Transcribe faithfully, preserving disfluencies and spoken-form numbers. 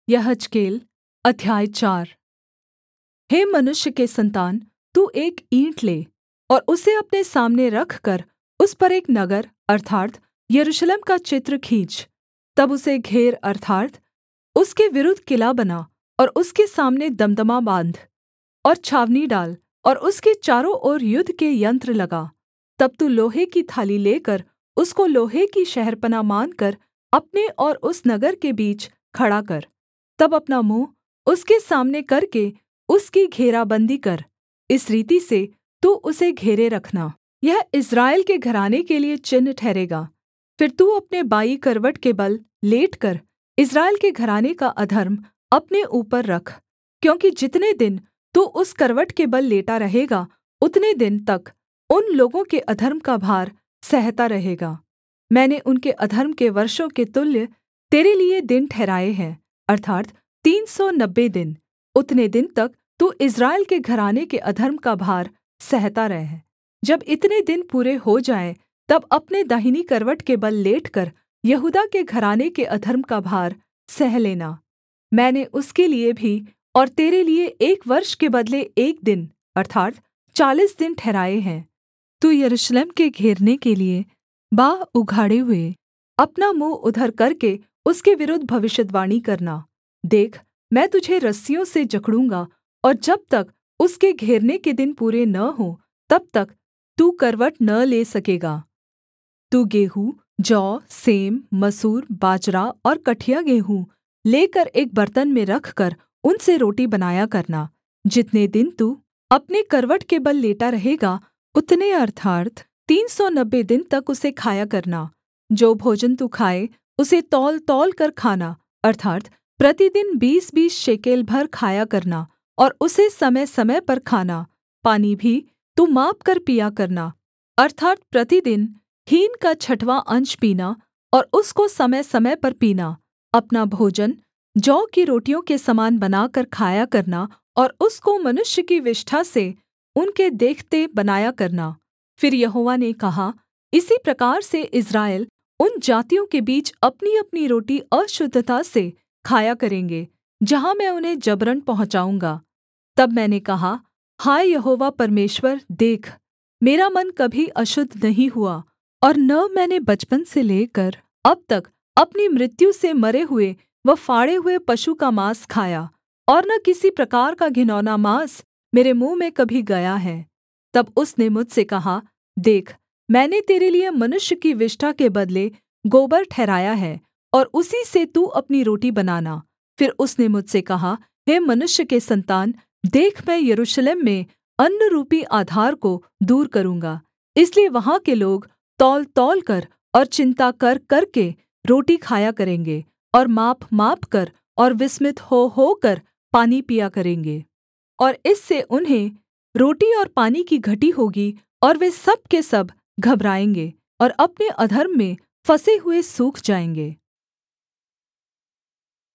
यहेजकेल अध्याय चार। हे मनुष्य के सन्तान, तू एक ईंट ले और उसे अपने सामने रखकर उस पर एक नगर अर्थात् यरूशलेम का चित्र खींच। तब उसे घेर अर्थात् उसके विरुद्ध किला बना और उसके सामने दमदमा बाँध और छावनी डाल और उसके चारों ओर युद्ध के यन्त्र लगा। तब तू लोहे की थाली लेकर उसको लोहे की शहरपनाह मानकर अपने और उस नगर के बीच खड़ा कर। तब अपना मुँह उसके सामने करके उसकी घेराबन्दी कर, इस रीति से तू उसे घेरे रखना। यह इस्राएल के घराने के लिये चिन्ह ठहरेगा। फिर तू अपने बायीं करवट के बल लेटकर इस्राएल के घराने का अधर्म अपने ऊपर रख, क्योंकि जितने दिन तू उस करवट के बल लेटा रहेगा, उतने दिन तक उन लोगों के अधर्म का भार सहता रहेगा। मैंने उनके अधर्म के वर्षों के तुल्य तेरे लिये दिन ठहराए हैं, अर्थात् तीन सौ नब्बे दिन। उतने दिन तक तू इस्राएल के घराने के अधर्म का भार सहता रह। जब इतने दिन पूरे हो जाएँ, तब अपने दाहिनी करवट के बल लेटकर यहूदा के घराने के अधर्म का भार सह लेना। मैंने उसके लिये भी और तेरे लिये एक वर्ष के बदले एक दिन अर्थात् चालीस दिन ठहराए हैं। तू यरूशलेम के घेरने के लिये बाँह उघाड़े हुए अपना मुँह उधर करके उसके विरुद्ध भविष्यद्वाणी करना। देख, मैं तुझे रस्सियों से जकड़ूँगा और जब तक उसके घेरने के दिन पूरे न हों, तब तक तू करवट न ले सकेगा। तू गेहूँ, जौ, सेम, मसूर, बाजरा और कठिया गेहूँ लेकर एक बर्तन में रखकर उनसे रोटी बनाया करना। जितने दिन तू अपने करवट के बल लेटा रहेगा, उतने अर्थात् तीन सौ नब्बे दिन तक उसे खाया करना। जो भोजन तू खाए, उसे तौल-तौल कर खाना, अर्थात् प्रतिदिन बीसबीस शेकेल भर खाया करना और उसे समय-समय पर खाना। पानी भी तू मापकर पिया करना, अर्थात् प्रतिदिन हीन का छठवाँ अंश पीना और उसको समय-समय पर पीना। अपना भोजन जौ की रोटियों के समान बनाकर खाया करना और उसको मनुष्य की विष्ठा से उनके देखते बनाया करना। फिर यहोवा ने कहा, इसी प्रकार से इस्राएल उन जातियों के बीच अपनी-अपनी रोटी अशुद्धता से खाया करेंगे, जहाँ मैं उन्हें जबरन पहुँचाऊँगा। तब मैंने कहा, हाय यहोवा परमेश्वर, देख, मेरा मन कभी अशुद्ध नहीं हुआ और न मैंने बचपन से लेकर अब तक अपनी मृत्यु से मरे हुए व फाड़े हुए पशु का माँस खाया, और न किसी प्रकार का घिनौना माँस मेरे मुँह में कभी गया है। तब उसने मुझसे कहा, देख, मैंने तेरे लिये मनुष्य की विष्ठा के बदले गोबर ठहराया है और उसी से तू अपनी रोटी बनाना। फिर उसने मुझसे कहा, हे मनुष्य के सन्तान, देख, मैं यरूशलेम में अन्नरूपी आधार को दूर करूँगा। इसलिए वहाँ के लोग तौल-तौल कर और चिन्ता कर करके रोटी खाया करेंगे और माप-माप कर और विस्मित हो होकर पानी पिया करेंगे। और इससे उन्हें रोटी और पानी की घटी होगी और वे सब के सब घबराएँगे और अपने अधर्म में फँसे हुए सूख जाएँगे।